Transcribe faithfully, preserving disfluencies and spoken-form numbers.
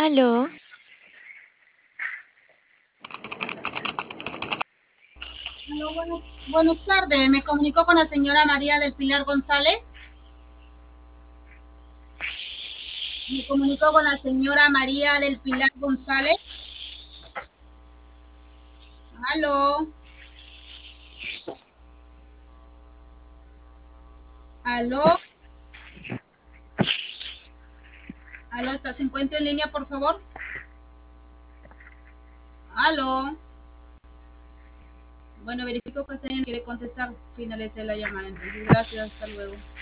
Aló, Hola, buenas, buenas tardes. Me comunico con la señora María del Pilar González. Me comunico con la señora María del Pilar González. Aló, aló, aló, ¿está, se encuentra en línea, por favor? Aló. Bueno, verifico que usted quiere contestar. Finalice la llamada, entonces. Gracias, hasta luego.